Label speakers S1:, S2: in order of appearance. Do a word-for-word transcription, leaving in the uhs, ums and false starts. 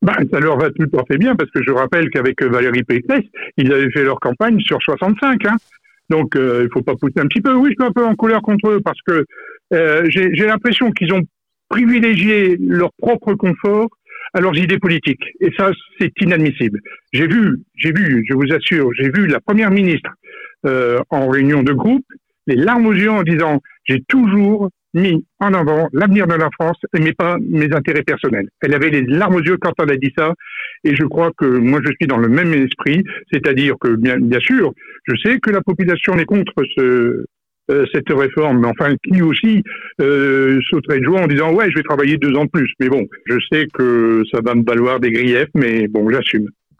S1: Ben, ça leur va tout à fait bien, parce que je rappelle qu'avec Valérie Pécresse, ils avaient fait leur campagne sur soixante-cinq. Hein. Donc, euh, il ne faut pas pousser un petit peu. Oui, je suis un peu en colère contre eux, parce que euh, j'ai, j'ai l'impression qu'ils ont privilégié leur propre confort à leurs idées politiques. Et ça, c'est inadmissible. J'ai vu, j'ai vu, je vous assure, j'ai vu la première ministre euh, en réunion de groupe, les larmes aux yeux en disant « j'ai toujours mis en avant l'avenir de la France et mais pas mes intérêts personnels ». Elle avait les larmes aux yeux quand elle a dit ça, et je crois que moi je suis dans le même esprit, c'est-à-dire que bien, bien sûr, je sais que la population est contre ce, euh, cette réforme, mais enfin qui aussi euh, sauterait de joie en disant « ouais, je vais travailler deux ans de plus ». Mais bon, je sais que ça va me valoir des griefs, mais bon, j'assume.